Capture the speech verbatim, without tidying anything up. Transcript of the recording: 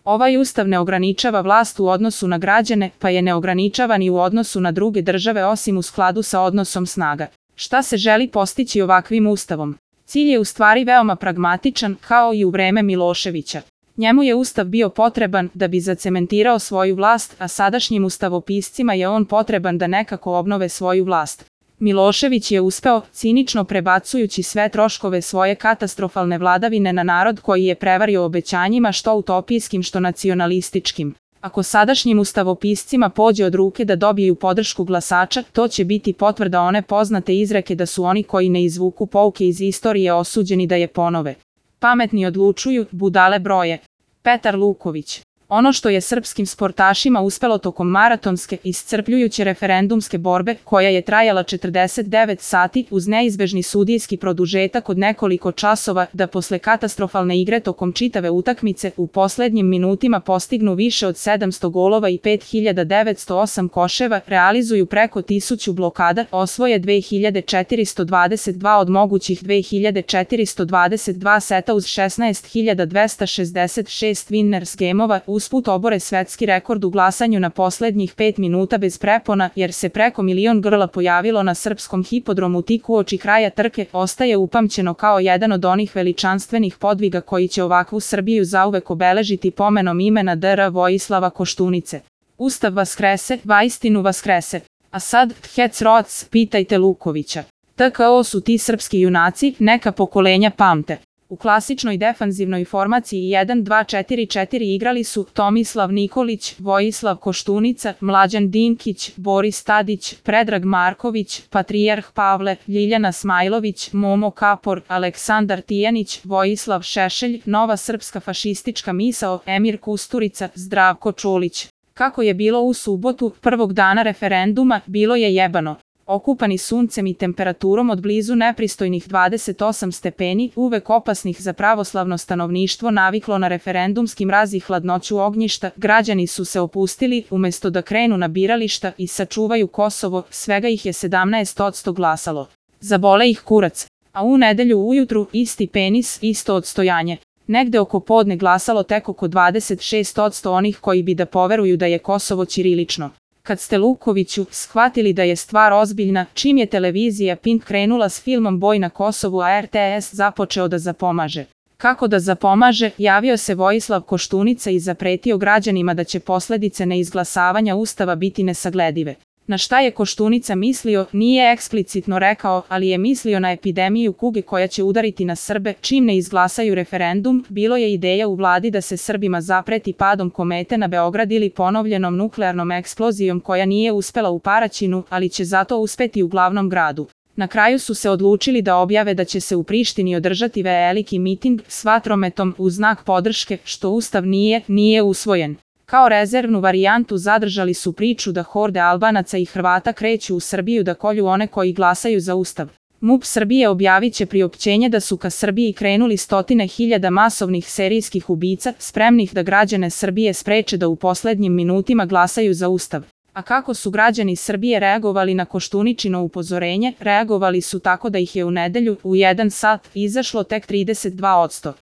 Ovaj ustav ne ograničava vlast u odnosu na građane, pa je ne ograničava ni u odnosu na druge države osim u skladu sa odnosom snaga. Šta se želi postići ovakvim ustavom? Cilj je u stvari veoma pragmatičan, kao i u vreme Miloševića. Njemu je ustav bio potreban da bi zacementirao svoju vlast, a sadašnjim ustavopiscima je on potreban da nekako obnove svoju vlast. Milošević je uspeo, cinično prebacujući sve troškove svoje katastrofalne vladavine na narod koji je prevario obećanjima što utopijskim što nacionalističkim. Ako sadašnjim ustavopiscima pođe od ruke da dobiju podršku glasača, to će biti potvrda one poznate izreke da su oni koji ne izvuku pouke iz istorije osuđeni da je ponove. Pametni odlučuju, budale broje. Petar Luković. Ono što je srpskim sportašima uspelo tokom maratonske, iscrpljujuće referendumske borbe, koja je trajala četrdeset devet sati uz neizbežni sudijski produžetak od nekoliko časova, da posle katastrofalne igre tokom čitave utakmice u poslednjim minutima postignu više od sedamsto golova i pet hiljada devetsto osam koševa, realizuju preko tisuću blokada, osvoje dve hiljade četiristo dvadeset dva od mogućih dve hiljade četiristo dvadeset dva seta uz šesnaest hiljada dvesta šezdeset šest winners gameova, usput obore svetski rekord u glasanju na poslednjih pet minuta bez prepona, jer se preko milion grla pojavilo na srpskom hipodromu tik uoči kraja trke, ostaje upamćeno kao jedan od onih veličanstvenih podviga koji će ovakvu Srbiju zauvek obeležiti pomenom imena dr Vojislava Koštunice. Ustav vaskrese, vaistinu vaskrese. A sad, hec roc, pitajte Lukovića. T K O su ti srpski junaci, neka pokolenja pamte. U klasičnoj defanzivnoj formaciji jedan dva četiri četiri igrali su Tomislav Nikolić, Vojislav Koštunica, Mlađan Dinkić, Boris Tadić, Predrag Marković, Patrijarh Pavle, Ljiljana Smajlović, Momo Kapor, Aleksandar Tijanić, Vojislav Šešelj, Nova srpska fašistička misao, Emir Kusturica, Zdravko Čolić. Kako je bilo u subotu, prvog dana referenduma, bilo je jebano. Okupani suncem i temperaturom od blizu nepristojnih dvadeset osam stepeni, uvek opasnih za pravoslavno stanovništvo naviklo na referendumski mraz i hladnoću ognjišta, građani su se opustili, umesto da krenu na birališta i sačuvaju Kosovo, svega ih je sedamnaest posto glasalo. Zabole ih kurac. A u nedelju ujutru, isti penis, isto odstojanje. Negde oko podne glasalo tek oko dvadeset šest posto onih koji bi da poveruju da je Kosovo ćirilično. Kad ste, Lukoviću, shvatili da je stvar ozbiljna, čim je televizija Pink krenula s filmom Boj na Kosovu, a R T S započeo da zapomaže. Kako da zapomaže, javio se Vojislav Koštunica i zapretio građanima da će posledice neizglasavanja ustava biti nesagledive. Na šta je Koštunica mislio, nije eksplicitno rekao, ali je mislio na epidemiju kuge koja će udariti na Srbe čim ne izglasaju referendum. Bilo je ideja u vladi da se Srbima zapreti padom komete na Beograd ili ponovljenom nuklearnom eksplozijom koja nije uspela u Paraćinu, ali će zato uspeti u glavnom gradu. Na kraju su se odlučili da objave da će se u Prištini održati veliki miting s vatrometom u znak podrške, što ustav nije, nije usvojen. Kao rezervnu varijantu zadržali su priču da horde Albanaca i Hrvata kreću u Srbiju da kolju one koji glasaju za ustav. MUP Srbije objavit će priopćenje da su ka Srbiji krenuli stotine hiljada masovnih serijskih ubica, spremnih da građane Srbije spreče da u poslednjim minutima glasaju za ustav. A kako su građani Srbije reagovali na Koštuničino upozorenje? Reagovali su tako da ih je u nedelju, u jedan sat, izašlo tek trideset dva posto.